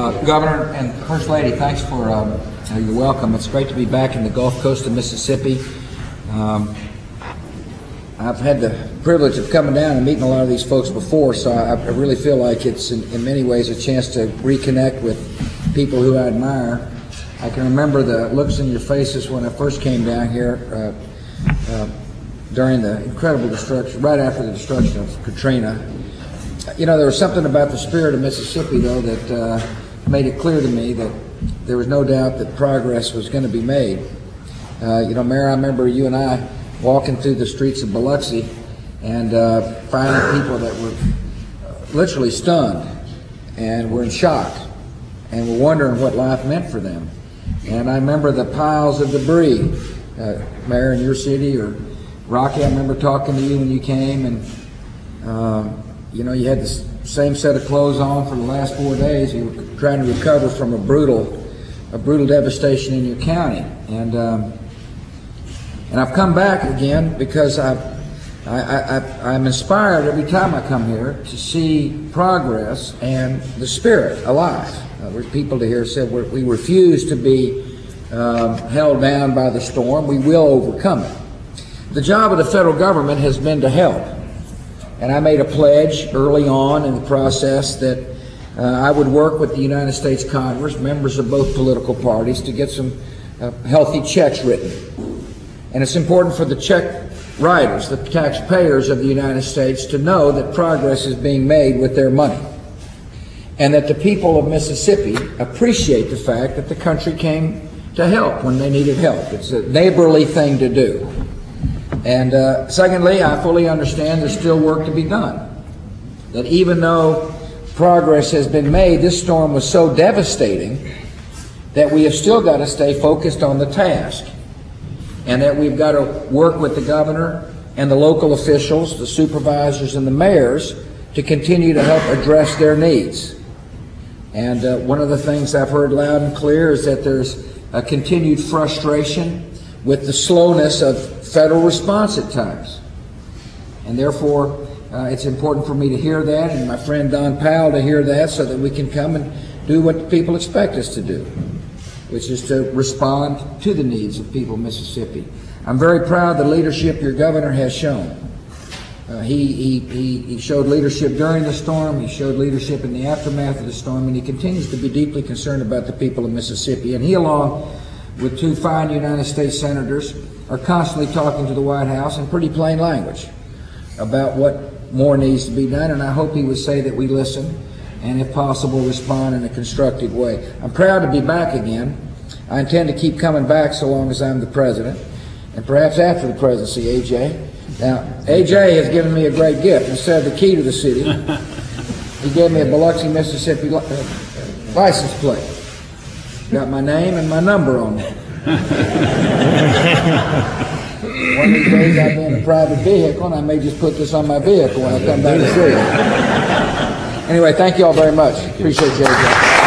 Governor and First Lady, thanks for your welcome. It's great to be back in the Gulf Coast of Mississippi. I've had the privilege of coming down and meeting a lot of these folks before, so I really feel like it's in many ways a chance to reconnect with people who I admire. I can remember the looks in your faces when I first came down here during the incredible destruction, right after the destruction of Katrina. You know, there was something about the spirit of Mississippi, though, that made it clear to me that there was no doubt that progress was going to be made. You know, Mayor, I remember you and I walking through the streets of Biloxi and finding people that were literally stunned and were in shock and were wondering what life meant for them. And I remember the piles of debris, Mayor, in your city, or Rocky, I remember talking to you when you came, and you know, you had the same set of clothes on for the last 4 days. You were trying to recover from a brutal devastation in your county. And I've come back again because I'm inspired every time I come here to see progress and the spirit alive. There's people to hear said we refuse to be held down by the storm. We will overcome it. The job of the federal government has been to help. And I made a pledge early on in the process that I would work with the United States Congress, members of both political parties, to get some healthy checks written. And it's important for the check writers, the taxpayers of the United States, to know that progress is being made with their money. And that the people of Mississippi appreciate the fact that the country came to help when they needed help. It's a neighborly thing to do. And secondly, I fully understand there's still work to be done. That even though progress has been made, this storm was so devastating that we have still got to stay focused on the task. And that we've got to work with the governor and the local officials, the supervisors and the mayors, to continue to help address their needs. And one of the things I've heard loud and clear is that there's a continued frustration with the slowness of federal response at times. And therefore, it's important for me to hear that, and my friend Don Powell to hear that, so that we can come and do what the people expect us to do, which is to respond to the needs of people of Mississippi. I'm very proud of the leadership your governor has shown. He showed leadership during the storm, he showed leadership in the aftermath of the storm, and he continues to be deeply concerned about the people of Mississippi. And he, along with two fine United States senators, are constantly talking to the White House in pretty plain language about what more needs to be done, and I hope he would say that we listen and, if possible, respond in a constructive way. I'm proud to be back again. I intend to keep coming back so long as I'm the president, and perhaps after the presidency, AJ. Now, AJ has given me a great gift. Instead of the key to the city, he gave me a Biloxi, Mississippi license plate. Got my name and my number on it. One of these days I'll be in a private vehicle, and I may just put this on my vehicle when I come back to see you. Anyway, thank you all very much. Appreciate you.